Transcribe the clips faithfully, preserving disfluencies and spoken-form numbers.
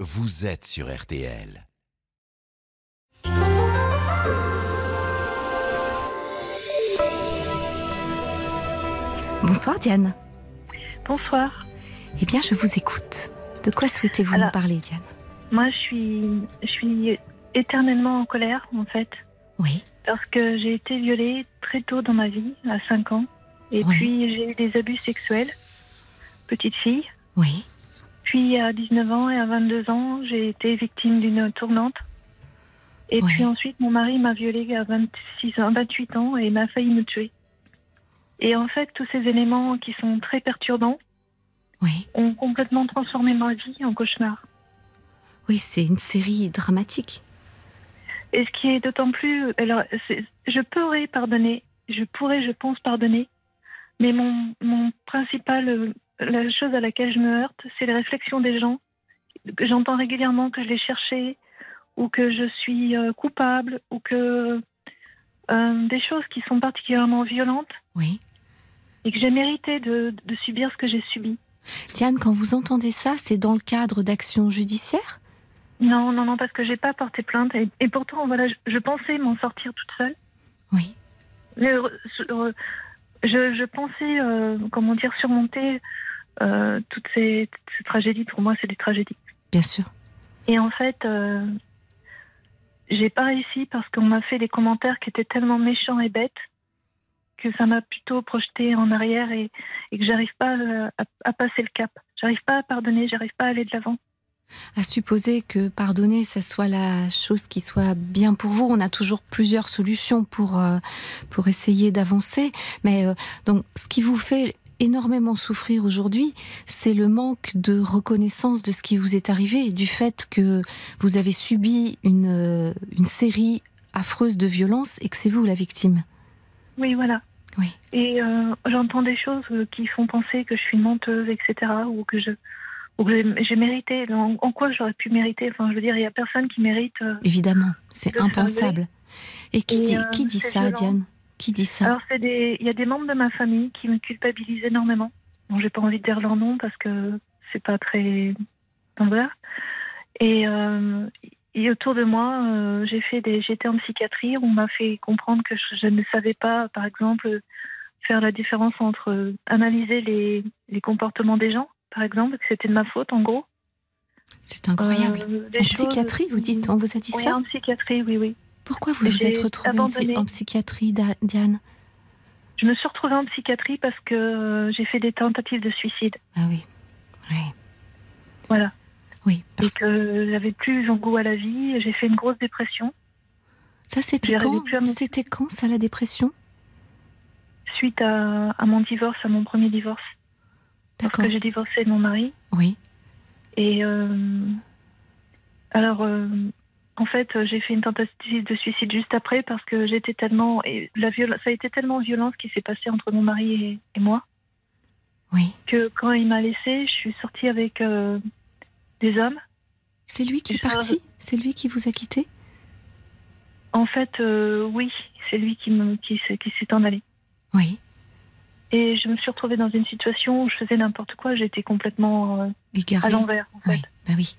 vous êtes sur R T L. Bonsoir Diane. Bonsoir. Eh bien, je vous écoute. De quoi souhaitez-vous Alors, nous parler, Diane? Moi, je suis, je suis éternellement en colère, en fait. Oui. Parce que j'ai été violée très tôt dans ma vie, à cinq ans. Et Oui. puis, j'ai eu des abus sexuels, petite fille. Oui. Puis, à dix-neuf ans et à vingt-deux ans, j'ai été victime d'une tournante. Et Oui. puis ensuite, mon mari m'a violée à vingt-six ans, vingt-huit ans et m'a failli me tuer. Et en fait, tous ces éléments qui sont très perturbants Oui. ont complètement transformé ma vie en cauchemar. Oui, c'est une série dramatique. Et ce qui est d'autant plus... Alors, c'est, je pourrais pardonner, je pourrais, je pense, pardonner, mais mon, mon principal... euh, la chose à laquelle je me heurte, c'est les réflexions des gens, que j'entends régulièrement que je l'ai cherché, ou que je suis euh, coupable, ou que... euh, des choses qui sont particulièrement violentes, Oui. et que j'ai mérité de, de subir ce que j'ai subi. Diane, quand vous entendez ça, c'est dans le cadre d'actions judiciaires? Non, non, non, parce que j'ai pas porté plainte, et, et pourtant, voilà, je, je pensais m'en sortir toute seule. Oui. Mais, euh, euh, je, je pensais, euh, comment dire, surmonter euh, toutes ces, toutes ces tragédies. Pour moi, c'est des tragédies. Bien sûr. Et en fait, euh, j'ai pas réussi parce qu'on m'a fait des commentaires qui étaient tellement méchants et bêtes que ça m'a plutôt projeté en arrière et, et que j'arrive pas à, à passer le cap. J'arrive pas à pardonner, j'arrive pas à aller de l'avant. À supposer que pardonner, ça soit la chose qui soit bien pour vous. On a toujours plusieurs solutions pour, euh, pour essayer d'avancer. Mais euh, donc, ce qui vous fait énormément souffrir aujourd'hui, c'est le manque de reconnaissance de ce qui vous est arrivé, du fait que vous avez subi une, euh, une série affreuse de violences et que c'est vous la victime. Oui, voilà. Oui. Et euh, j'entends des choses qui font penser que je suis une menteuse, et cetera, ou que je, ou que j'ai, j'ai mérité. En, en quoi j'aurais pu mériter? Enfin, je veux dire, il y a personne qui mérite. Euh, Évidemment, c'est de impensable. Et qui Et, dit, euh, qui dit c'est ça, violent. Diane? Qui dit ça? Alors, c'est des, il y a des membres de ma famille qui me culpabilisent énormément. Bon, j'ai pas envie de dire leur nom parce que c'est pas très standard. Et, euh, et autour de moi, euh, j'ai fait des, j'étais en psychiatrie. On m'a fait comprendre que je, je ne savais pas, par exemple, faire la différence entre euh, analyser les, les comportements des gens, par exemple, que c'était de ma faute, en gros. C'est incroyable. Euh, des En choses psychiatrie, vous qui- dites? On vous a dit Oui, ça? en psychiatrie, oui, oui. Pourquoi vous vous J'ai êtes retrouvée en, abandonné. en psychiatrie, Da- Diane? Je me suis retrouvée en psychiatrie parce que euh, j'ai fait des tentatives de suicide. Ah oui, oui, Voilà. oui. Et Parce... que j'avais plus un goût à la vie. J'ai fait une grosse dépression. Ça, c'était J'arrivais quand? plus à me- C'était quand, ça, la dépression? Suite à, à mon divorce, à mon premier divorce. Parce D'accord. que j'ai divorcé de mon mari. Oui, Et euh, alors, euh, en fait, j'ai fait une tentative de suicide juste après parce que j'étais tellement... Et la viol... ça a été tellement violent ce qui s'est passé entre mon mari et, et moi oui. que quand il m'a laissée, je suis sortie avec euh, des hommes. C'est lui qui Et est ça- parti? C'est lui qui vous a quitté? En fait, euh, oui, c'est lui qui, me, qui, s'est, qui s'est en allé. Oui. Et je me suis retrouvée dans une situation où je faisais n'importe quoi. J'étais complètement euh, Égaré. à l'envers, en fait. Oui, bah oui.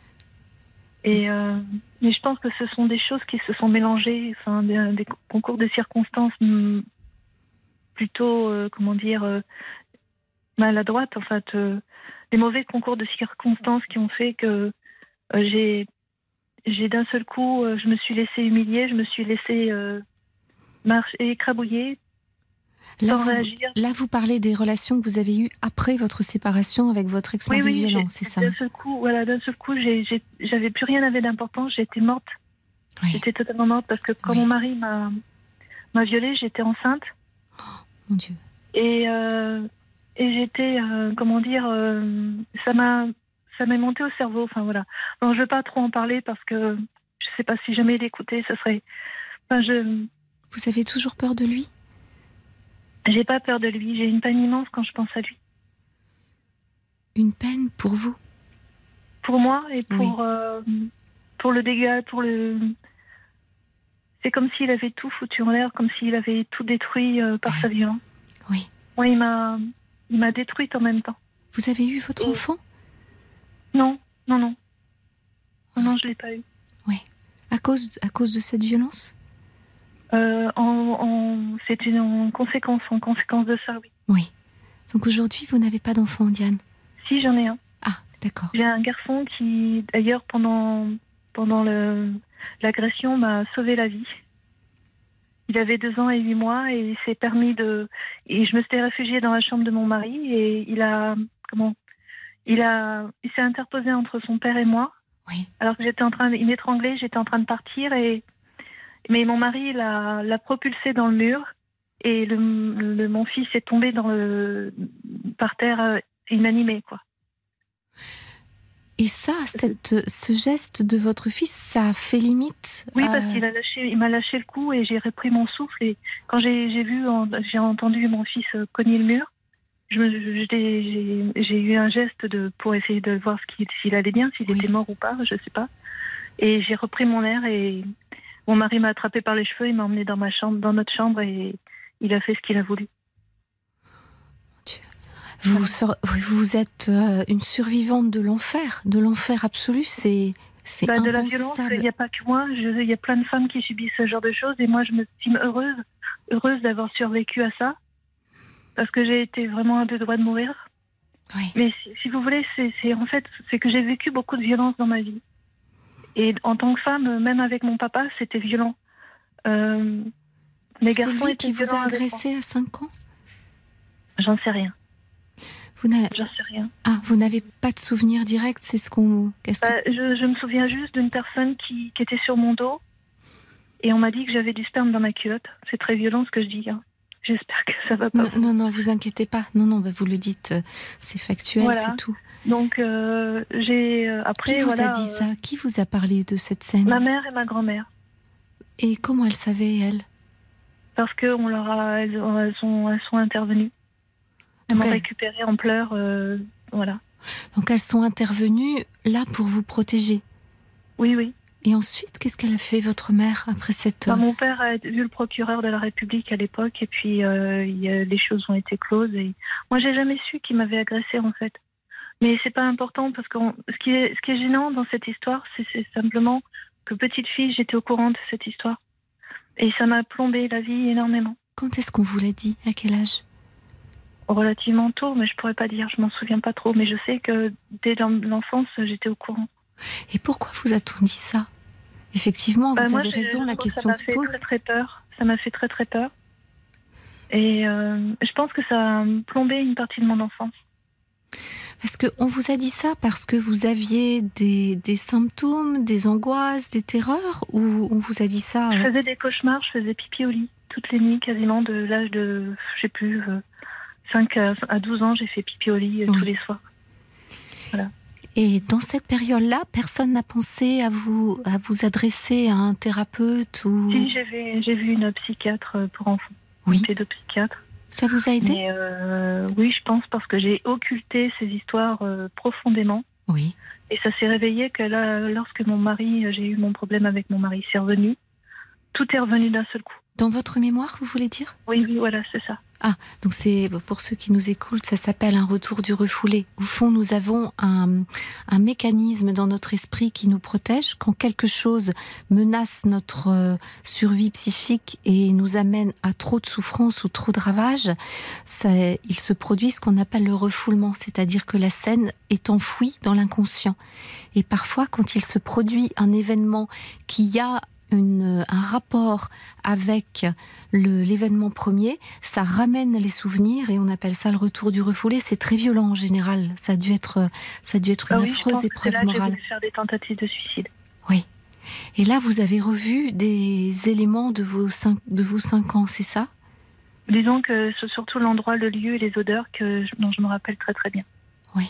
Et, euh, mais je pense que ce sont des choses qui se sont mélangées, enfin, des, des concours de circonstances hum, plutôt, euh, comment dire, euh, maladroites, en fait. Euh, des mauvais concours de circonstances qui ont fait que euh, j'ai, j'ai d'un seul coup, euh, je me suis laissée humilier, je me suis laissée euh, marcher, écrabouiller, Là sans vous, réagir. là, vous parlez des relations que vous avez eues après votre séparation avec votre ex-mari Oui, oui, violent, j'ai- c'est ça? d'un seul coup, voilà, d'un seul coup, j'ai, j'ai, j'avais plus rien avait d'importance, j'étais morte. Oui. J'étais totalement morte parce que quand Oui. mon mari m'a, m'a violée, j'étais enceinte Mon Dieu. et, euh, et j'étais, euh, comment dire, euh, ça m'a, ça m'est monté au cerveau. Enfin voilà. Non, je veux pas trop en parler parce que je sais pas si jamais l'écouter, ça serait. Enfin, je, Vous avez toujours peur de lui? j'ai pas peur de lui. J'ai une peine immense quand je pense à lui. Une peine pour vous? Pour moi et pour, Oui. euh, pour le dégât, pour le. C'est comme s'il avait tout foutu en l'air, comme s'il avait tout détruit euh, par Oui. sa violence. Oui. Moi, il m'a, il m'a détruite en même temps. Vous avez eu votre Et- enfant? Non, non, non. Non, je ne l'ai pas eu. Oui. À cause, à cause de cette violence? euh, en, en, C'est une en conséquence, en conséquence de ça, oui. Oui. Donc aujourd'hui, vous n'avez pas d'enfant, Diane? Si, j'en ai un. Ah, d'accord. J'ai un garçon qui, d'ailleurs, pendant, pendant le, l'agression, m'a sauvé la vie. Il avait deux ans et huit mois et il s'est permis de... Et je me suis réfugiée dans la chambre de mon mari et il a... Comment Il a, il s'est interposé entre son père et moi. Oui. Alors que j'étais en train, il m'étranglait, j'étais en train de partir et... Mais mon mari l'a, l'a propulsé dans le mur et le, le, mon fils est tombé dans le, par terre euh, inanimé, quoi. Et ça, cette, ce geste de votre fils, ça a fait limite? Oui, à... parce qu'il a lâché, il m'a lâché le coup et j'ai repris mon souffle. Et quand j'ai, j'ai vu, j'ai entendu mon fils cogner le mur, je me, j'ai, j'ai, j'ai eu un geste de, pour essayer de voir ce qu'il, s'il allait bien, s'il oui. était mort ou pas, je sais pas. Et j'ai repris mon air et mon mari m'a attrapé par les cheveux, il m'a emmené dans ma chambre, dans notre chambre et il a fait ce qu'il a voulu. Vous, vous êtes une survivante de l'enfer, de l'enfer absolu, c'est, c'est bah, de la impensable. violence, il n'y a pas que moi, je, il y a plein de femmes qui subissent ce genre de choses et moi je me estime heureuse, heureuse d'avoir survécu à ça, parce que j'ai été vraiment à deux doigts de mourir. Oui. Mais si, si vous voulez, c'est, c'est, en fait, c'est que j'ai vécu beaucoup de violence dans ma vie. Et en tant que femme, même avec mon papa, c'était violent. Euh, mes c'est garçons lui étaient qui vous a agressé moi. à cinq ans? J'en sais rien. Vous n'avez... J'en sais rien. Ah, vous n'avez pas de souvenir direct, c'est ce qu'on... Qu'est-ce bah, que... je, je me souviens juste d'une personne qui, qui était sur mon dos et on m'a dit que j'avais du sperme dans ma culotte. C'est très violent ce que je dis. Hein. J'espère que ça va pas. Non, non, non, vous inquiétez pas. Non, non, bah, vous le dites, c'est factuel, voilà. C'est tout. Donc, euh, j'ai... Euh, après, Qui vous voilà, a dit ça? Qui vous a parlé de cette scène? Ma mère et ma grand-mère. Et comment elles savaient, elles? Parce qu'on leur a... Elles, elles, sont, elles sont intervenues. Elles m'ont récupérée en pleurs, euh, voilà. Donc elles sont intervenues là pour vous protéger? Oui, oui. Et ensuite, qu'est-ce qu'elle a fait, votre mère, après cette... Bah, mon père a vu le procureur de la République à l'époque, et puis euh, y a, les choses ont été closes. Et... Moi, j'ai jamais su qu'il m'avait agressée, en fait. Mais c'est pas important, parce que ce qui est, ce qui est gênant dans cette histoire, c'est, c'est simplement que petite fille, j'étais au courant de cette histoire. Et ça m'a plombé la vie énormément. Quand est-ce qu'on vous l'a dit? À quel âge? Relativement tôt, mais je pourrais pas dire, je m'en souviens pas trop. Mais je sais que dès l'enfance, j'étais au courant. Et pourquoi vous a-t-on dit ça? Effectivement, bah vous moi, avez raison, la question se pose. Ça m'a fait très très peur. Ça m'a fait très très peur. Et euh, je pense que ça a plombé une partie de mon enfance. Est-ce qu'on vous a dit ça parce que vous aviez des, des symptômes, des angoisses, des terreurs, ou on vous a dit ça? Je faisais des cauchemars, je faisais pipi au lit toutes les nuits, quasiment de l'âge de, je sais plus, euh, cinq à douze ans, j'ai fait pipi au lit euh, oui. tous les soirs. Voilà. Et dans cette période-là, personne n'a pensé à vous, à vous adresser à un thérapeute ou... Si, j'ai vu, j'ai vu une psychiatre pour enfants, oui. Une pédopsychiatre. Ça vous a aidé? Mais, euh, oui, je pense, parce que j'ai occulté ces histoires euh, profondément. Oui. Et ça s'est réveillé que là, lorsque mon mari, j'ai eu mon problème avec mon mari, c'est revenu. Tout est revenu d'un seul coup. Dans votre mémoire, vous voulez dire? Oui, oui, voilà, c'est ça. Ah, donc c'est, pour ceux qui nous écoutent, ça s'appelle un retour du refoulé. Au fond, nous avons un, un mécanisme dans notre esprit qui nous protège. Quand quelque chose menace notre euh, survie psychique et nous amène à trop de souffrance ou trop de ravages, ça, il se produit ce qu'on appelle le refoulement, c'est-à-dire que la scène est enfouie dans l'inconscient. Et parfois, quand il se produit un événement qui a Une, un rapport avec le, l'événement premier, ça ramène les souvenirs et on appelle ça le retour du refoulé. C'est très violent en général. Ça a dû être, ça a dû être une ah oui, affreuse épreuve c'est là morale. Que j'ai voulu faire des tentatives de suicide. Oui. Et là, vous avez revu des éléments de vos cinq, de vos cinq ans, c'est ça? Disons que c'est surtout l'endroit, le lieu et les odeurs que, dont je me rappelle très très bien. Oui.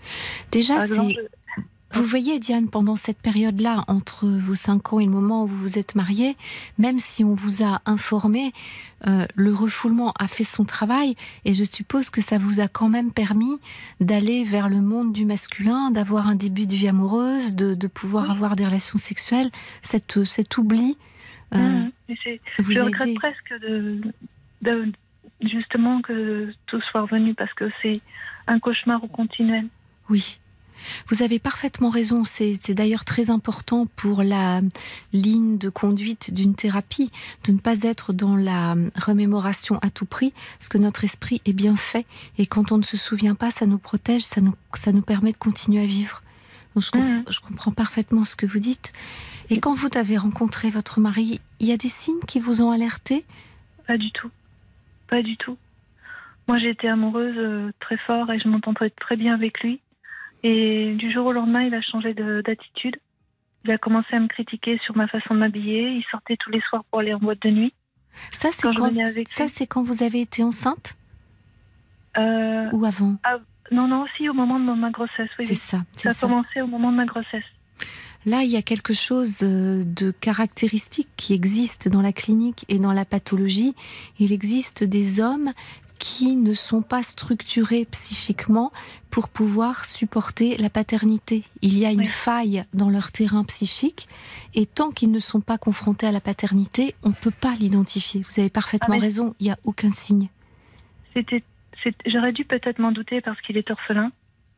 Déjà, Par c'est... exemple, je... Vous voyez, Diane, pendant cette période-là, entre vos cinq ans et le moment où vous vous êtes mariée, même si on vous a informé, euh, le refoulement a fait son travail, et je suppose que ça vous a quand même permis d'aller vers le monde du masculin, d'avoir un début de vie amoureuse, de, de pouvoir oui. avoir des relations sexuelles. Cette, cet oubli euh, mmh, c'est, vous je a regrette aidé. presque de, de, justement que tout soit revenu, parce que c'est un cauchemar au continuel. Oui. Vous avez parfaitement raison. C'est, c'est d'ailleurs très important pour la ligne de conduite d'une thérapie de ne pas être dans la remémoration à tout prix, parce que notre esprit est bien fait et quand on ne se souvient pas, ça nous protège, ça nous, ça nous permet de continuer à vivre. Donc je, comp- mmh. je comprends parfaitement ce que vous dites. Et quand vous avez rencontré votre mari, il y a des signes qui vous ont alerté ? Pas du tout. Pas du tout. Moi, j'ai été amoureuse euh, très fort et je m'entendais très bien avec lui. Et du jour au lendemain, il a changé de, d'attitude. Il a commencé à me critiquer sur ma façon de m'habiller. Il sortait tous les soirs pour aller en boîte de nuit. Ça, c'est, quand, quand, ça, c'est quand vous avez été enceinte euh, Ou avant ah, Non, non, aussi au moment de ma grossesse. Oui, c'est oui. ça. C'est ça a ça. commencé au moment de ma grossesse. Là, il y a quelque chose de caractéristique qui existe dans la clinique et dans la pathologie. Il existe des hommes qui ne sont pas structurés psychiquement pour pouvoir supporter la paternité. Il y a une oui. faille dans leur terrain psychique et tant qu'ils ne sont pas confrontés à la paternité, on ne peut pas l'identifier. Vous avez parfaitement ah, raison, il n'y a aucun signe. C'était, c'était, j'aurais dû peut-être m'en douter parce qu'il est orphelin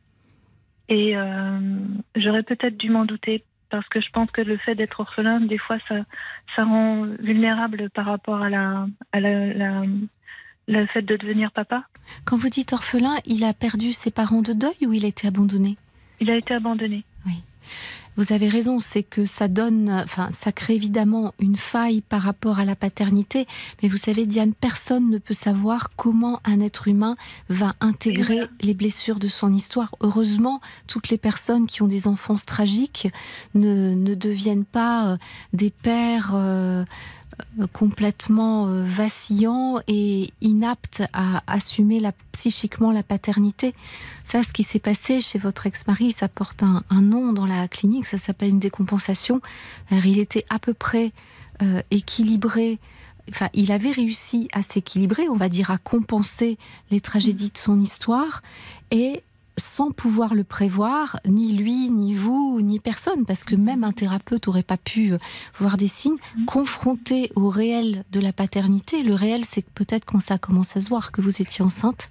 et euh, j'aurais peut-être dû m'en douter parce que je pense que le fait d'être orphelin, des fois, ça, ça rend vulnérable par rapport à la... À la, la le fait de devenir papa. Quand vous dites orphelin, il a perdu ses parents de deuil ou il a été abandonné ? Il a été abandonné. Oui. Vous avez raison, c'est que ça donne, enfin, ça crée évidemment une faille par rapport à la paternité. Mais vous savez, Diane, personne ne peut savoir comment un être humain va intégrer voilà. les blessures de son histoire. Heureusement, toutes les personnes qui ont des enfances tragiques ne, ne deviennent pas des pères euh, complètement euh, vacillants et inaptes à assumer la, psychiquement la paternité. Ça, ce qui s'est passé chez votre ex-mari, ça porte un, un nom dans la clinique, ça s'appelle une décompensation. Alors, il était à peu près euh, équilibré, enfin, il avait réussi à s'équilibrer, on va dire à compenser les tragédies de son histoire, et sans pouvoir le prévoir, ni lui, ni vous, ni personne, parce que même un thérapeute n'aurait pas pu voir des signes, confronté au réel de la paternité. Le réel, c'est que peut-être quand ça commence à se voir que vous étiez enceinte.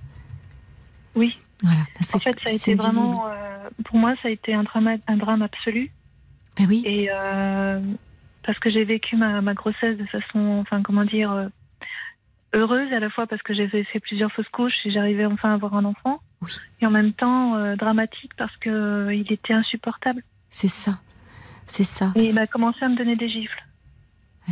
Oui. Voilà. En fait, ça a été vraiment, euh, pour moi, ça a été un drame, un drame absolu. Ben oui. Et euh, parce que j'ai vécu ma, ma grossesse de façon, enfin, comment dire, euh, heureuse à la fois parce que j'avais fait plusieurs fausses couches et j'arrivais enfin à avoir un enfant. Oui. Et en même temps euh, dramatique parce que euh, il était insupportable. C'est ça, c'est ça. Et il m'a commencé à me donner des gifles. Oui.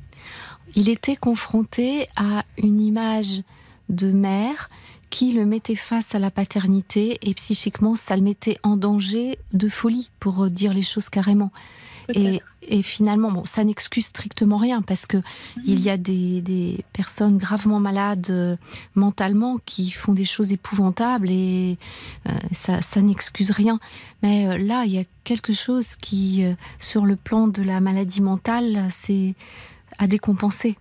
Il était confronté à une image de mère qui le mettait face à la paternité et psychiquement ça le mettait en danger de folie, pour dire les choses carrément. Et, et finalement, bon, ça n'excuse strictement rien parce que mmh. il y a des, des personnes gravement malades euh, mentalement qui font des choses épouvantables et euh, ça, ça n'excuse rien. Mais euh, là, il y a quelque chose qui, euh, sur le plan de la maladie mentale, c'est à décompenser.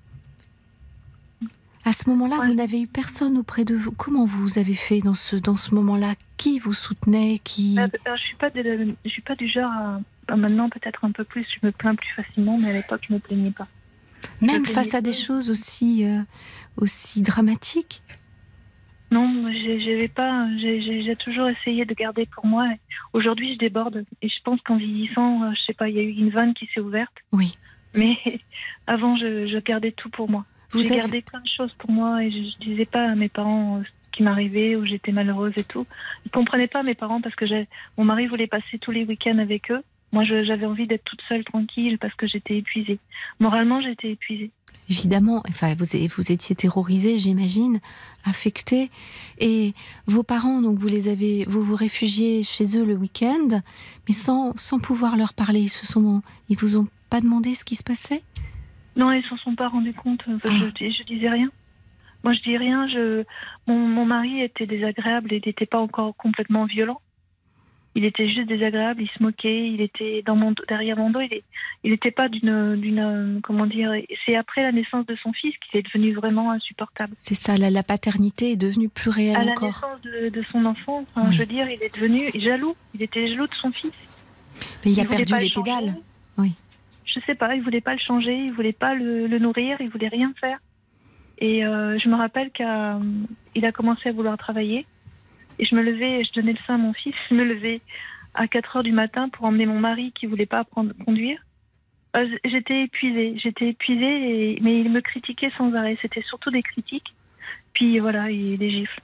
À ce moment-là, ouais. vous n'avez eu personne auprès de vous. Comment vous avez fait dans ce, dans ce moment-là ? Qui vous soutenait ? Qui... euh, Je ne suis pas de, je suis pas du genre à... Maintenant, peut-être un peu plus, je me plains plus facilement, mais à l'époque, je ne me plaignais pas. Même face à des choses aussi, euh, aussi dramatiques ? Non, j'ai, j'avais pas, j'ai, j'ai, j'ai toujours essayé de garder pour moi. Aujourd'hui, je déborde. Et je pense qu'en vieillissant, je sais pas, il y a eu une vanne qui s'est ouverte. Oui. Mais avant, je, je gardais tout pour moi. Vous j'ai avez... gardé plein de choses pour moi et je, je disais pas à mes parents ce qui m'arrivait ou j'étais malheureuse et tout. Ils comprenaient pas, mes parents, parce que j'ai... mon mari voulait passer tous les week-ends avec eux. Moi, je, j'avais envie d'être toute seule, tranquille, parce que j'étais épuisée. Moralement, j'étais épuisée. Évidemment, enfin, vous, vous étiez terrorisée, j'imagine, affectée. Et vos parents, donc, vous les avez, vous vous réfugiez chez eux le week-end, mais sans, sans pouvoir leur parler. Ils se sont, ils vous ont pas demandé ce qui se passait ? Non, ils s'en sont pas rendus compte. Enfin, ah. je, je disais rien. Moi, je dis rien. Je, mon, mon mari était désagréable et n'était pas encore complètement violent. Il était juste désagréable, il se moquait, il était dans mon dos, derrière mon dos, il n'était pas d'une, d'une, comment dire, c'est après la naissance de son fils qu'il est devenu vraiment insupportable. C'est ça, la, la paternité est devenue plus réelle à encore. À la naissance de, de son enfant, enfin, oui. Je veux dire, il est devenu jaloux, il était jaloux de son fils. Mais il, il a perdu les pédales. Oui. Je sais pas, il voulait pas le changer, il voulait pas le, le nourrir, il voulait rien faire. Et euh, je me rappelle qu'il a commencé à vouloir travailler. Et je me levais, je donnais le sein à mon fils, je me levais à quatre heures du matin pour emmener mon mari qui voulait pas apprendre à conduire. Euh, j'étais épuisée, j'étais épuisée, et... mais il me critiquait sans arrêt. C'était surtout des critiques. Puis voilà, et des gifles.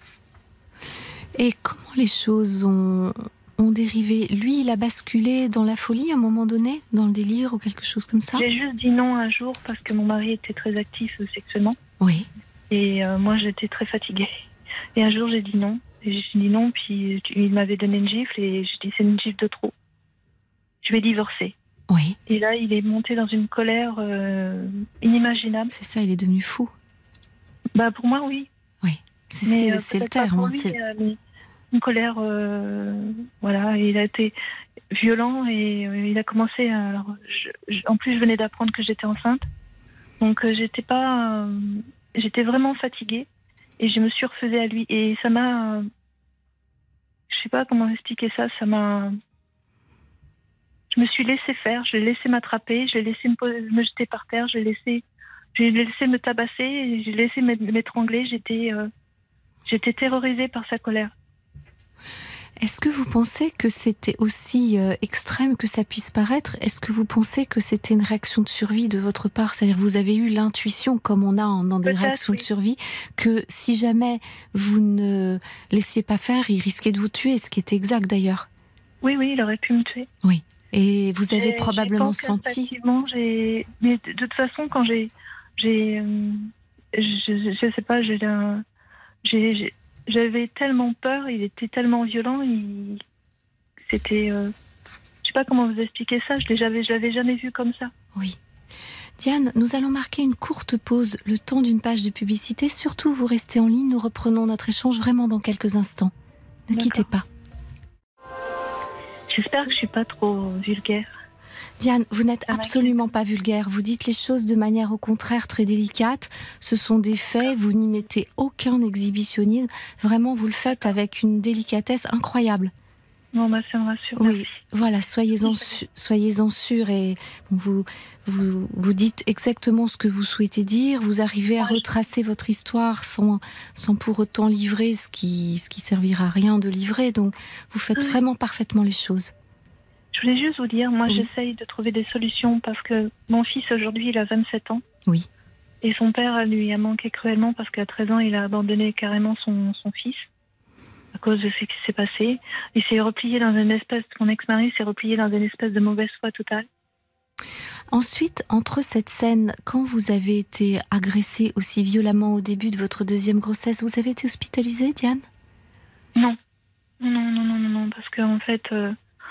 Et comment les choses ont, ont dérivé? Lui, il a basculé dans la folie à un moment donné, dans le délire ou quelque chose comme ça? J'ai juste dit non un jour parce que mon mari était très actif euh, sexuellement. Oui. Et euh, moi, j'étais très fatiguée. Et un jour, j'ai dit non. Et j'ai dit non, puis il m'avait donné une gifle et j'ai dit c'est une gifle de trop. Je vais divorcer. Oui. Et là, il est monté dans une colère euh, inimaginable. C'est ça, il est devenu fou. Bah pour moi, oui. Oui, c'est, Mais, c'est, euh, c'est le peut-être pas pour terme. lui, C'est... euh, mais une colère, euh, voilà. Il a été violent et euh, il a commencé. À, alors, je, je, en plus, je venais d'apprendre que j'étais enceinte, donc euh, j'étais pas, euh, j'étais vraiment fatiguée et je me suis refusée à lui et ça m'a, euh, je sais pas comment expliquer ça, ça m'a. Je me suis laissée faire, je l'ai laissé m'attraper, je l'ai laissé me, poser, me jeter par terre, je l'ai laissé, je l'ai laissé me tabasser, je l'ai laissé m'étrangler. J'étais, euh, j'étais terrorisée par sa colère. Est-ce que vous pensez que c'était aussi euh, extrême que ça puisse paraître? Est-ce que vous pensez que c'était une réaction de survie de votre part? C'est-à-dire vous avez eu l'intuition, comme on a en, dans des Peut-être, réactions oui. de survie, que si jamais vous ne laissiez pas faire, il risquait de vous tuer, ce qui était exact d'ailleurs. Oui, oui, il aurait pu me tuer. Oui. Et vous avez J'ai, probablement j'ai senti... Effectivement, j'ai... Mais de, de toute façon, quand j'ai... j'ai euh, je, je sais pas, j'ai, un, j'ai, j'ai... J'avais tellement peur, il était tellement violent, il... c'était... Euh... Je sais pas comment vous expliquer ça, je l'avais, je l'avais jamais vu comme ça. Oui. Diane, nous allons marquer une courte pause, le temps d'une page de publicité. Surtout, vous restez en ligne, nous reprenons notre échange vraiment dans quelques instants. Ne D'accord. quittez pas. J'espère que je suis pas trop vulgaire. Diane, vous n'êtes Ça absolument pas vulgaire. Vous dites les choses de manière au contraire très délicate. Ce sont des faits, vous n'y mettez aucun exhibitionnisme. Vraiment, vous le faites avec une délicatesse incroyable. Non, bah, ça me rassure. Oui, merci. voilà, soyez-en, su- soyez-en sûrs et vous, vous, vous dites exactement ce que vous souhaitez dire. Vous arrivez à retracer votre histoire sans, sans pour autant livrer ce qui, ce qui servira à rien de livrer. Donc, vous faites Oui. vraiment parfaitement les choses. Je voulais juste vous dire, moi Oui. j'essaye de trouver des solutions parce que mon fils aujourd'hui il a vingt-sept ans. Oui. Et son père lui a manqué cruellement parce qu'à treize ans il a abandonné carrément son, son fils à cause de ce qui s'est passé. Il s'est replié dans une espèce, mon ex-mari s'est replié dans une espèce de mauvaise foi totale. Ensuite, entre cette scène, quand vous avez été agressée aussi violemment au début de votre deuxième grossesse, vous avez été hospitalisée, Diane ? Non, non, non, non, non, non, parce qu'en fait euh,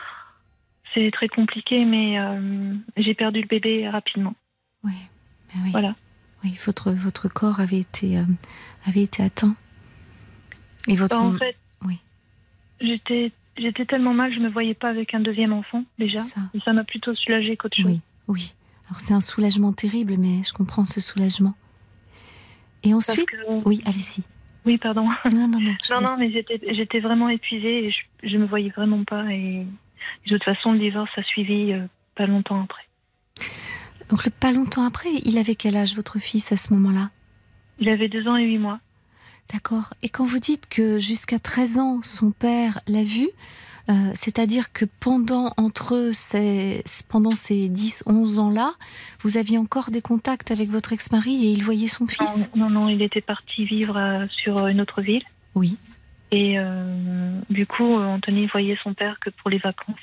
c'est très compliqué, mais euh, j'ai perdu le bébé rapidement. Oui, ben oui. Voilà. Oui, votre, votre corps avait été, euh, avait été atteint. Et votre... En fait, oui. j'étais, j'étais tellement mal, je ne me voyais pas avec un deuxième enfant, déjà. Ça. Et ça m'a plutôt soulagée qu'autre chose. Oui, oui. Alors c'est un soulagement terrible, mais je comprends ce soulagement. Et ensuite... Que... Oui, allez-y. Oui, pardon. Non, non, non. Non, non, mais j'étais, j'étais vraiment épuisée et je ne me voyais vraiment pas. Et de toute façon, le divorce a suivi euh, pas longtemps après. Donc, le, pas longtemps après, il avait quel âge, votre fils, à ce moment-là ? Il avait deux ans et huit mois. D'accord. Et quand vous dites que jusqu'à treize ans, son père l'a vu, euh, c'est-à-dire que pendant, entre ces, pendant ces dix, onze ans-là, vous aviez encore des contacts avec votre ex-mari et il voyait son fils ? Non, non, non, il était parti vivre euh, sur une autre ville. Oui. Et euh, du coup, Anthony voyait son père que pour les vacances.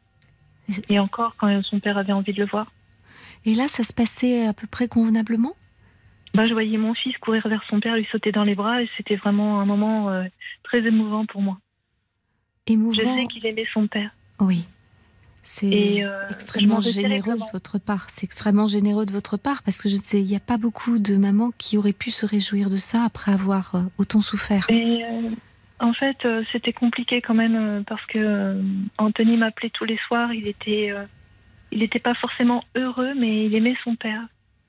Et encore, quand son père avait envie de le voir. Et là, ça se passait à peu près convenablement ? Bah, je voyais mon fils courir vers son père, lui sauter dans les bras, et c'était vraiment un moment euh, très émouvant pour moi. Émouvant. Je sais qu'il aimait son père. Oui. C'est euh, extrêmement généreux de votre part. C'est extrêmement généreux de votre part, parce que je sais, il n'y a pas beaucoup de mamans qui auraient pu se réjouir de ça après avoir euh, autant souffert. Et euh, en fait, euh, c'était compliqué quand même, euh, parce que euh, Anthony m'appelait tous les soirs, il était... Euh, il n'était pas forcément heureux, mais il aimait son père.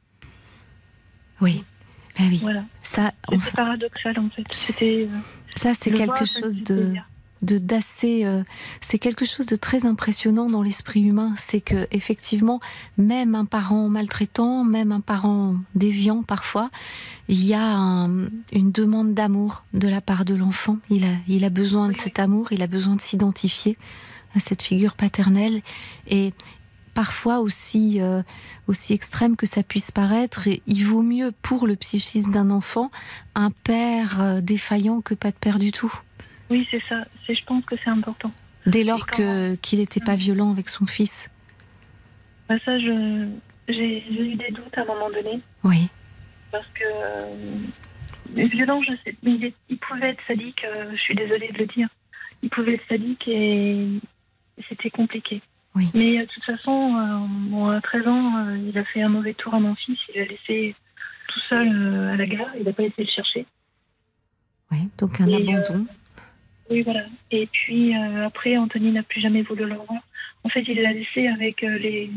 Oui, ben oui. Voilà. Ça, c'était enfin, paradoxal en fait. C'était. Euh, ça, c'est quelque chose de, de d'assez. Euh, c'est quelque chose de très impressionnant dans l'esprit humain. C'est que effectivement, même un parent maltraitant, même un parent déviant parfois, il y a un, une demande d'amour de la part de l'enfant. Il a, il a besoin de cet amour. Il a besoin de s'identifier à cette figure paternelle. Et parfois, aussi, euh, aussi extrême que ça puisse paraître, et il vaut mieux pour le psychisme d'un enfant un père euh, défaillant que pas de père du tout. Oui, c'est ça. C'est, je pense que c'est important. Dès lors quand... que, qu'il n'était pas violent avec son fils. Bah ça, je, j'ai, j'ai eu des doutes à un moment donné. Oui. Parce que euh, violent, je sais, mais il, il pouvait être sadique. Euh, je suis désolée de le dire. Il pouvait être sadique et c'était compliqué. Oui. Mais euh, de toute façon, euh, bon, à treize ans, euh, il a fait un mauvais tour à mon fils. Il l'a laissé tout seul euh, à la gare. Il n'a pas été le chercher. Oui, donc un et, abandon. Euh, oui, voilà. Et puis euh, après, Anthony n'a plus jamais voulu le revoir. En fait, il l'a laissé avec euh, les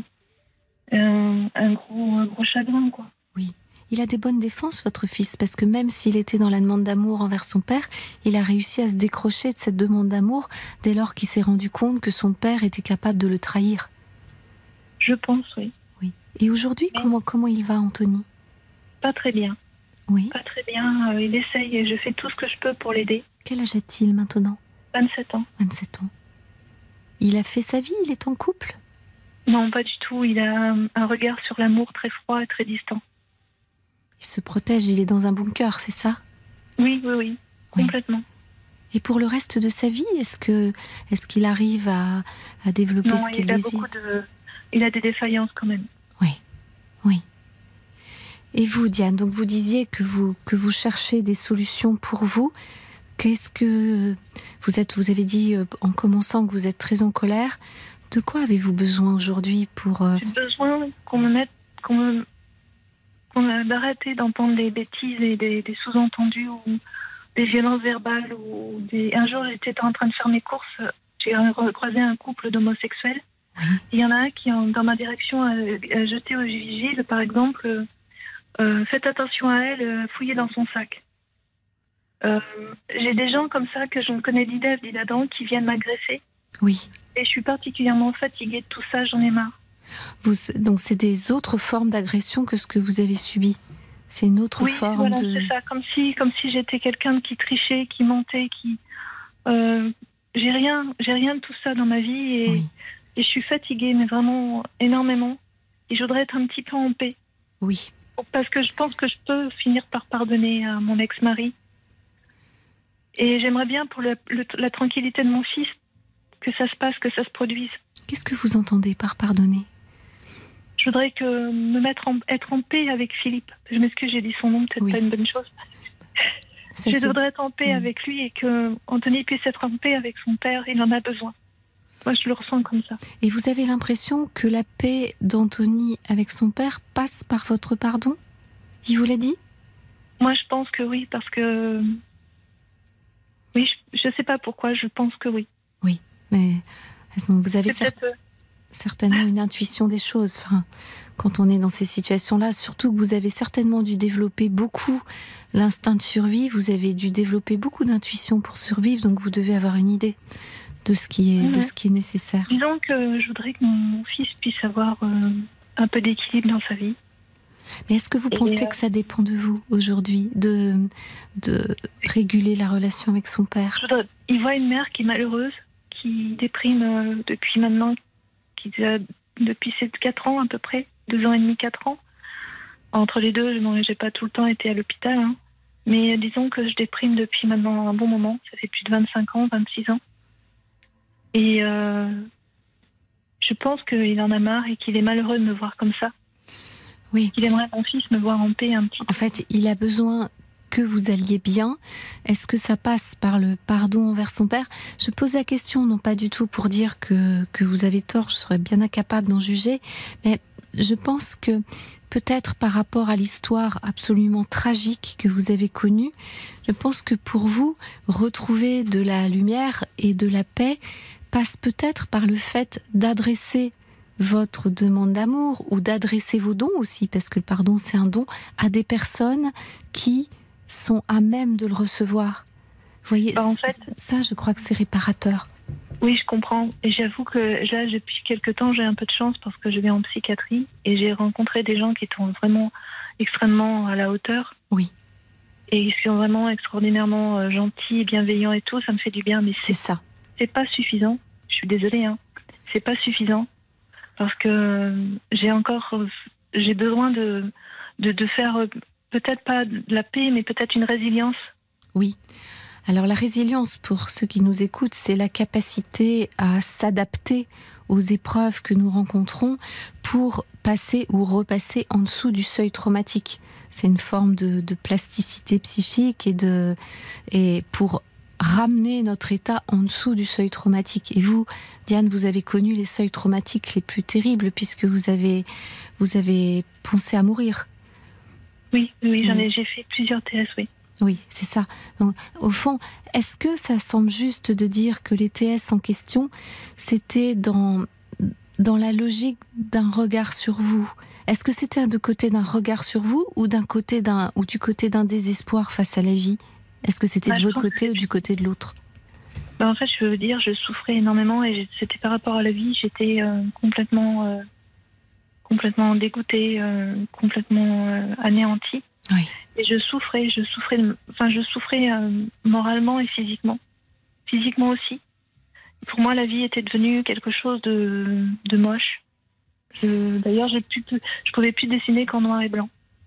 euh, un gros, un gros chagrin, quoi. Oui. Il a des bonnes défenses, votre fils, parce que même s'il était dans la demande d'amour envers son père, il a réussi à se décrocher de cette demande d'amour dès lors qu'il s'est rendu compte que son père était capable de le trahir. Je pense, oui. Oui. Et aujourd'hui, Mais comment, comment il va, Anthony ? Pas très bien. Oui. Pas très bien. Euh, il essaye et je fais tout ce que je peux pour l'aider. Quel âge a-t-il maintenant ? vingt-sept ans. vingt-sept ans. Il a fait sa vie, il est en couple ? Non, pas du tout. Il a un regard sur l'amour très froid et très distant. Il se protège, il est dans un bunker, c'est ça ? Oui, oui, oui, complètement. Oui. Et pour le reste de sa vie, est-ce que, est-ce qu'il arrive à, à développer non, ce qu'il il a désire ? beaucoup de, il a des défaillances quand même. Oui, oui. Et vous, Diane, donc vous disiez que vous, que vous cherchez des solutions pour vous. Qu'est-ce que vous êtes, vous avez dit en commençant que vous êtes très en colère. De quoi avez-vous besoin aujourd'hui pour... Euh... J'ai besoin qu'on me mette, qu'on me, qu'on me, d'arrêter d'entendre des bêtises et des, des sous-entendus ou des violences verbales. Ou des... Un jour, j'étais en train de faire mes courses, j'ai croisé un couple d'homosexuels. Oui. Il y en a un qui, dans ma direction, a, a jeté au vigile, par exemple, euh, faites attention à elle, fouillez dans son sac. Euh, j'ai des gens comme ça que je ne connais ni d'Ève ni d'Adam qui viennent m'agresser. Oui. Et je suis particulièrement fatiguée de tout ça, j'en ai marre. Vous, donc c'est des autres formes d'agression que ce que vous avez subi. C'est une autre oui, forme voilà, de... c'est ça, comme si, comme si j'étais quelqu'un qui trichait, qui mentait, qui... Euh, j'ai rien, j'ai rien de tout ça dans ma vie et, Oui. et je suis fatiguée, mais vraiment énormément. Et je voudrais être un petit peu en paix. Oui. Parce que je pense que je peux finir par pardonner à mon ex-mari. Et j'aimerais bien pour le, le, la tranquillité de mon fils que ça se passe, que ça se produise. Qu'est-ce que vous entendez par pardonner ? Je voudrais que me mettre en, être en paix avec Philippe. Je m'excuse, j'ai dit son nom, peut-être oui. pas une bonne chose. Ça, je c'est... voudrais être en paix oui. avec lui et que Anthony puisse être en paix avec son père. Il en a besoin. Moi, je le ressens comme ça. Et vous avez l'impression que la paix d'Anthony avec son père passe par votre pardon ? Il vous l'a dit ? Moi, je pense que oui, parce que... Oui, je ne sais pas pourquoi, je pense que oui. Oui, mais vous avez cer- euh... certainement une intuition des choses. Enfin, quand on est dans ces situations-là, surtout que vous avez certainement dû développer beaucoup l'instinct de survie, vous avez dû développer beaucoup d'intuition pour survivre, donc vous devez avoir une idée de ce qui est, mmh. de ce qui est nécessaire. Disons que je voudrais que mon fils puisse avoir euh, un peu d'équilibre dans sa vie. Mais est-ce que vous Et pensez euh... que ça dépend de vous aujourd'hui, de, de réguler la relation avec son père ? je voudrais... Il voit une mère qui est malheureuse, qui déprime euh, depuis maintenant, qui, euh, depuis ces quatre ans à peu près, deux ans et demi, quatre ans. Entre les deux, bon, j'ai pas tout le temps été à l'hôpital, hein, mais disons que je déprime depuis maintenant un bon moment. Ça fait plus de vingt-cinq ans, vingt-six ans. Et euh, je pense qu'il en a marre et qu'il est malheureux de me voir comme ça. Oui. Il aimerait mon fils me voir en paix un petit peu. En fait, il a besoin que vous alliez bien. Est-ce que ça passe par le pardon envers son père ? Je pose la question, non pas du tout pour dire que, que vous avez tort, je serais bien incapable d'en juger, mais je pense que peut-être par rapport à l'histoire absolument tragique que vous avez connue, je pense que pour vous, retrouver de la lumière et de la paix passe peut-être par le fait d'adresser votre demande d'amour ou d'adresser vos dons aussi, parce que le pardon c'est un don, à des personnes qui sont à même de le recevoir. Vous voyez, bah, en fait, ça je crois que c'est réparateur. Oui, je comprends. Et j'avoue que là, depuis quelques temps, j'ai un peu de chance parce que je vais en psychiatrie et j'ai rencontré des gens qui sont vraiment extrêmement à la hauteur. Oui. Et ils sont vraiment extraordinairement gentils, bienveillants et tout. Ça me fait du bien, mais c'est, c'est ça. C'est pas suffisant. Je suis désolée, hein, c'est pas suffisant parce que j'ai encore, j'ai besoin de, de, de faire peut-être pas de la paix, mais peut-être une résilience. Oui. Alors la résilience, pour ceux qui nous écoutent, c'est la capacité à s'adapter aux épreuves que nous rencontrons pour passer ou repasser en dessous du seuil traumatique. C'est une forme de, de plasticité psychique et, de, et pour ramener notre état en dessous du seuil traumatique. Et vous, Diane, vous avez connu les seuils traumatiques les plus terribles puisque vous avez, vous avez pensé à mourir. Oui, oui, j'en ai, Oui. j'ai fait plusieurs T S, oui. Oui, c'est ça. Donc, au fond, est-ce que ça semble juste de dire que les T S en question, c'était dans, dans la logique d'un regard sur vous ? Est-ce que c'était de côté d'un regard sur vous ou, d'un côté d'un, ou du côté d'un désespoir face à la vie ? Est-ce que c'était Bah, de je votre pense côté que- ou du côté de l'autre ? Bah, en fait, je veux dire, je souffrais énormément et j'ai- c'était par rapport à la vie, j'étais euh, complètement, euh, complètement dégoûtée, euh, complètement euh, anéantie. Oui. Et je souffrais, je souffrais, de- enfin, je souffrais euh, moralement et physiquement. Physiquement aussi. Pour moi, la vie était devenue quelque chose de, de moche. Je- d'ailleurs, j'ai plus, je pouvais plus dessiner qu'en noir et blanc.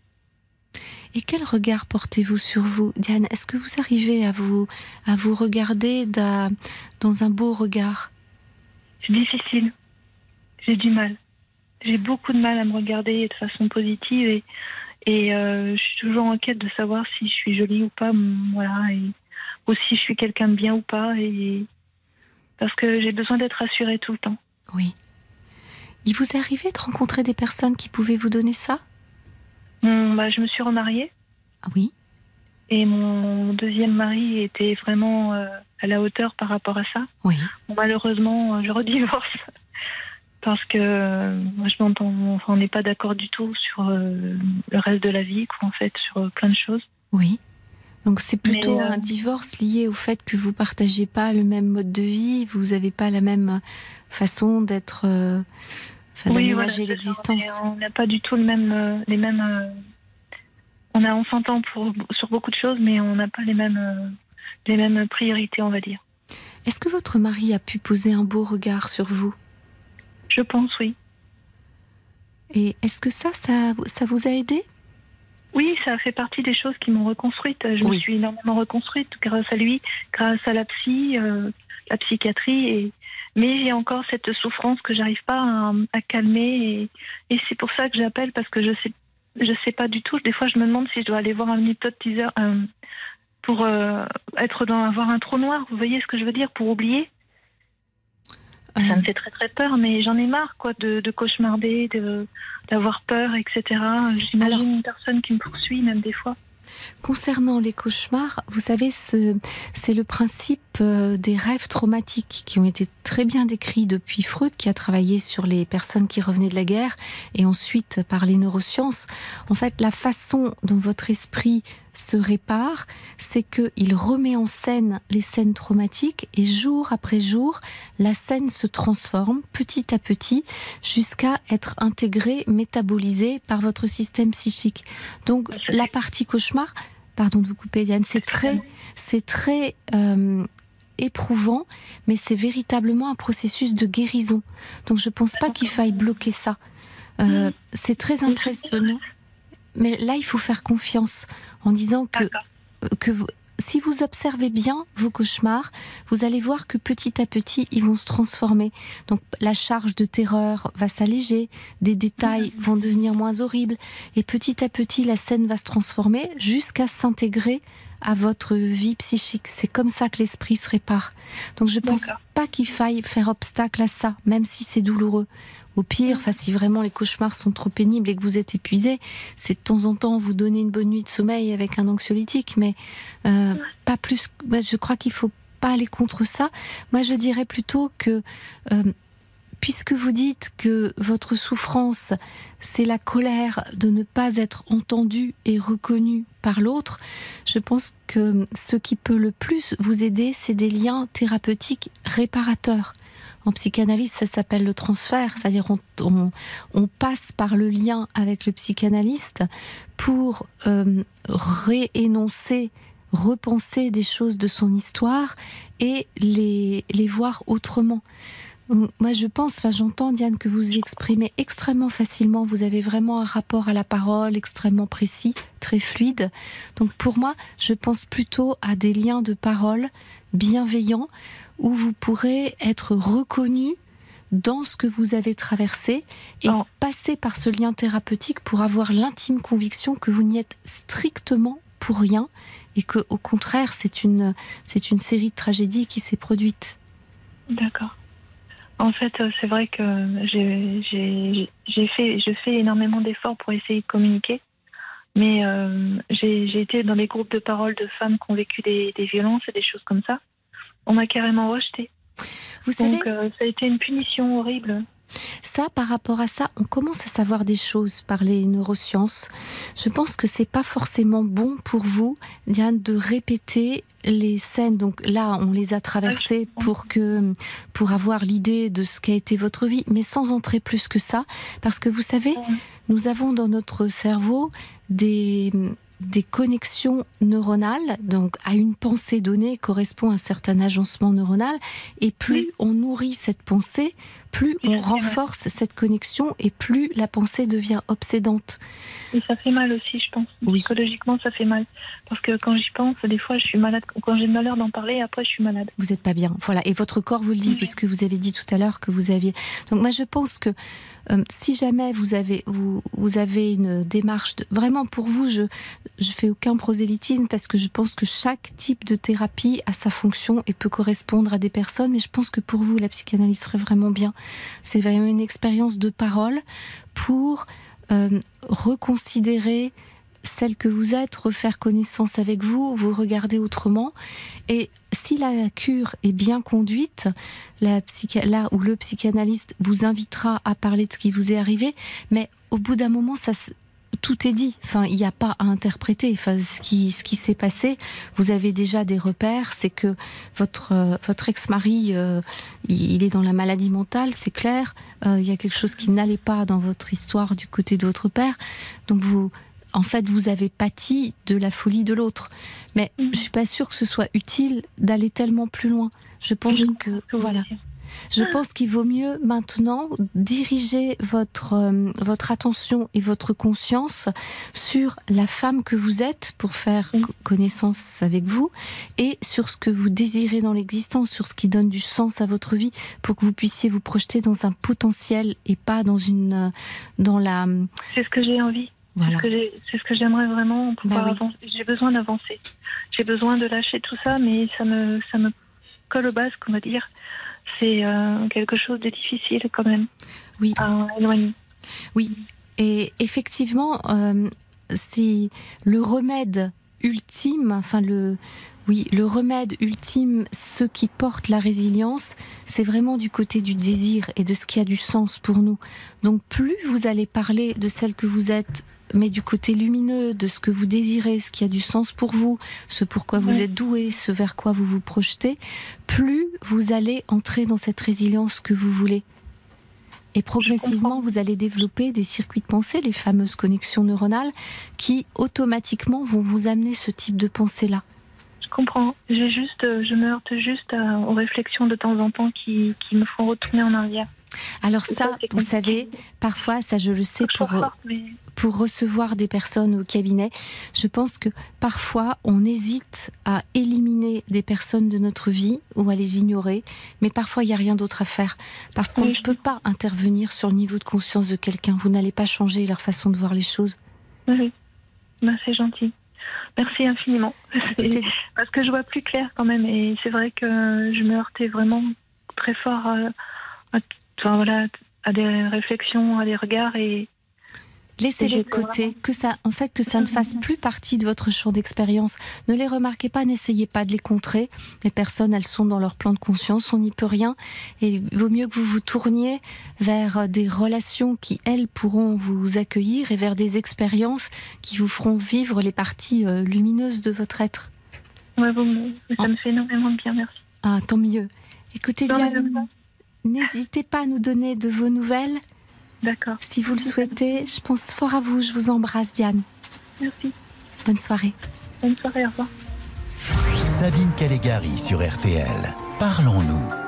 Et quel regard portez-vous sur vous, Diane ? Est-ce que vous arrivez à vous, à vous regarder da- dans un beau regard ? C'est difficile. J'ai du mal. J'ai beaucoup de mal à me regarder de façon positive et, et euh, je suis toujours en quête de savoir si je suis jolie ou pas, voilà, et ou si je suis quelqu'un de bien ou pas, et parce que j'ai besoin d'être rassurée tout le temps. Oui. Il vous est arrivé de rencontrer des personnes qui pouvaient vous donner ça ? Mon- bah, je me suis remariée Ah oui. et mon deuxième mari était vraiment euh, à la hauteur par rapport à ça. Oui. Bon, malheureusement, euh, je redivorce parce que euh, moi, je m'entends, enfin, on n'est pas d'accord du tout sur euh, le reste de la vie, quoi, en fait, sur euh, plein de choses. Oui. Donc c'est plutôt Mais, euh, un divorce lié au fait que vous partagez pas le même mode de vie, vous n'avez pas la même façon d'être, euh, enfin, Oui, d'aménager voilà, c'est ça. l'existence. Et on n'a pas du tout le même, euh, les mêmes. euh, on a, on s'entend pour sur beaucoup de choses, mais on n'a pas les mêmes, euh, les mêmes priorités, on va dire. Est-ce que votre mari a pu poser un beau regard sur vous ? Je pense, oui. Et est-ce que ça, ça, ça vous a aidé ? Oui, ça fait partie des choses qui m'ont reconstruite. Je Oui. me suis énormément reconstruite grâce à lui, grâce à la psy, euh, la psychiatrie. Et... Mais j'ai encore cette souffrance que j'arrive pas à, à calmer. Et, et c'est pour ça que j'appelle, parce que je sais, je sais pas du tout. Des fois, je me demande si je dois aller voir un hypnotiseur euh, pour euh, être dans avoir un trou noir. Vous voyez ce que je veux dire, pour oublier. Ça Euh, me fait très très peur, mais j'en ai marre, quoi, de, de cauchemarder, de, d'avoir peur, et cetera. J'imagine Alors- une personne qui me poursuit, même des fois. Concernant les cauchemars, vous savez, ce, c'est le principe euh, des rêves traumatiques qui ont été très bien décrits depuis Freud, qui a travaillé sur les personnes qui revenaient de la guerre, et ensuite par les neurosciences. En fait, la façon dont votre esprit se répare, c'est qu'il remet en scène les scènes traumatiques, et jour après jour, la scène se transforme petit à petit jusqu'à être intégrée, métabolisée par votre système psychique. Donc la partie cauchemar, pardon de vous couper Diane, c'est très, c'est très euh, éprouvant, mais c'est véritablement un processus de guérison. Donc je pense pas qu'il faille bloquer ça. Euh, c'est très impressionnant. Mais là, il faut faire confiance en disant que, que vous, si vous observez bien vos cauchemars, vous allez voir que petit à petit, ils vont se transformer. Donc la charge de terreur va s'alléger, des détails vont devenir moins horribles, et petit à petit, la scène va se transformer jusqu'à s'intégrer à votre vie psychique. C'est comme ça que l'esprit se répare. Donc je ne pense D'accord. pas qu'il faille faire obstacle à ça, même si c'est douloureux. Au pire, enfin, si vraiment les cauchemars sont trop pénibles et que vous êtes épuisé, c'est de temps en temps vous donner une bonne nuit de sommeil avec un anxiolytique, mais euh, pas plus. Je crois qu'il faut pas aller contre ça. Moi, je dirais plutôt que, euh, puisque vous dites que votre souffrance, c'est la colère de ne pas être entendu et reconnu par l'autre, je pense que ce qui peut le plus vous aider, c'est des liens thérapeutiques réparateurs. En psychanalyse, ça s'appelle le transfert, c'est-à-dire on, on, on passe par le lien avec le psychanalyste pour euh, réénoncer repenser des choses de son histoire et les, les voir autrement. Moi, je pense, enfin, j'entends, Diane, que vous exprimez extrêmement facilement. Vous avez vraiment un rapport à la parole extrêmement précis, très fluide. Donc, pour moi, je pense plutôt à des liens de parole bienveillants où vous pourrez être reconnu dans ce que vous avez traversé et oh. passer par ce lien thérapeutique pour avoir l'intime conviction que vous n'y êtes strictement pour rien et que, au contraire, c'est une, c'est une série de tragédies qui s'est produite. D'accord. En fait, c'est vrai que j'ai, j'ai, j'ai fait, je fais énormément d'efforts pour essayer de communiquer, mais euh, j'ai, j'ai été dans des groupes de parole de femmes qui ont vécu des, des violences et des choses comme ça. On m'a carrément rejetée. Vous savez, donc euh, ça a été une punition horrible. Ça, par rapport à ça, on commence à savoir des choses par les neurosciences. Je pense que c'est pas forcément bon pour vous, Diane, de répéter les scènes. Donc là, on les a traversées pour que, pour avoir l'idée de ce qu'a été votre vie, mais sans entrer plus que ça, parce que vous savez, nous avons dans notre cerveau des des connexions neuronales, donc à une pensée donnée correspond un certain agencement neuronal, et plus on nourrit cette pensée, plus on renforce cette connexion et plus la pensée devient obsédante. Et ça fait mal aussi, je pense. Oui. Psychologiquement, ça fait mal. Parce que quand j'y pense, des fois, je suis malade. Quand j'ai le malheur d'en parler, après, je suis malade. Vous n'êtes pas bien. Voilà. Et votre corps vous le dit, oui. puisque vous avez dit tout à l'heure que vous aviez... Donc moi, je pense que euh, si jamais vous avez, vous, vous avez une démarche... De... Vraiment, pour vous, je ne fais aucun prosélytisme parce que je pense que chaque type de thérapie a sa fonction et peut correspondre à des personnes. Mais je pense que pour vous, la psychanalyse serait vraiment bien. C'est vraiment une expérience de parole pour... Euh, reconsidérer celle que vous êtes, refaire connaissance avec vous, vous regarder autrement. Et si la cure est bien conduite, la psycha- là où le psychanalyste vous invitera à parler de ce qui vous est arrivé, mais au bout d'un moment, ça, tout est dit. Enfin, il n'y a pas à interpréter. Enfin, ce qui, ce qui s'est passé, vous avez déjà des repères. C'est que votre, euh, votre ex-mari, euh, il, il est dans la maladie mentale, c'est clair. Euh, il y a quelque chose qui n'allait pas dans votre histoire du côté de votre père. Donc, vous, en fait, vous avez pâti de la folie de l'autre. Mais mmh. je ne suis pas sûre que ce soit utile d'aller tellement plus loin. Je pense mmh. que... Voilà. Je pense qu'il vaut mieux maintenant diriger votre, euh, votre attention et votre conscience sur la femme que vous êtes pour faire oui. connaissance avec vous et sur ce que vous désirez dans l'existence, sur ce qui donne du sens à votre vie pour que vous puissiez vous projeter dans un potentiel et pas dans une... dans la... C'est ce que j'ai envie. Voilà. C'est, ce que j'ai, c'est ce que j'aimerais vraiment pouvoir bah oui. avancer. J'ai besoin d'avancer. J'ai besoin de lâcher tout ça, mais ça me, ça me colle au basque, on va dire. C'est euh, quelque chose de difficile quand même oui. à éloigner. Oui, et effectivement, euh, c'est le remède ultime, enfin le, oui, le remède ultime, ce qui porte la résilience, c'est vraiment du côté du désir et de ce qui a du sens pour nous. Donc plus vous allez parler de celle que vous êtes, mais du côté lumineux, de ce que vous désirez, ce qui a du sens pour vous, ce pourquoi vous êtes doué, ce vers quoi vous vous projetez, plus vous allez entrer dans cette résilience que vous voulez. Et progressivement, vous allez développer des circuits de pensée, les fameuses connexions neuronales, qui automatiquement vont vous amener ce type de pensée-là. Je comprends. J'ai juste, je me heurte juste à, aux réflexions de temps en temps qui, qui me font retourner en arrière. Alors ça, ça vous savez, parfois, ça je le sais pour, fort, mais... pour recevoir des personnes au cabinet, je pense que parfois on hésite à éliminer des personnes de notre vie ou à les ignorer, mais parfois il n'y a rien d'autre à faire, parce qu'on oui, ne peut pas intervenir sur le niveau de conscience de quelqu'un, vous n'allez pas changer leur façon de voir les choses. Oui, ben, c'est gentil. Merci infiniment. C'est... Parce que je vois plus clair quand même, et c'est vrai que je me heurtais vraiment très fort à... à... Enfin, voilà, à des réflexions, à des regards et laissez-les de côté, vraiment... que ça, en fait, que ça ne fasse plus partie de votre champ d'expérience. Ne les remarquez pas, n'essayez pas de les contrer. Les personnes, elles sont dans leur plan de conscience, on n'y peut rien. Et il vaut mieux que vous vous tourniez vers des relations qui, elles, pourront vous accueillir et vers des expériences qui vous feront vivre les parties euh, lumineuses de votre être. Ouais, bon, ça me fait énormément de bien, merci. Ah, tant mieux. Écoutez, Diane... N'hésitez pas à nous donner de vos nouvelles. D'accord. Si vous le souhaitez, je pense fort à vous. Je vous embrasse, Diane. Merci. Bonne soirée. Bonne soirée, au revoir. Sabine Calegari sur R T L. Parlons-nous.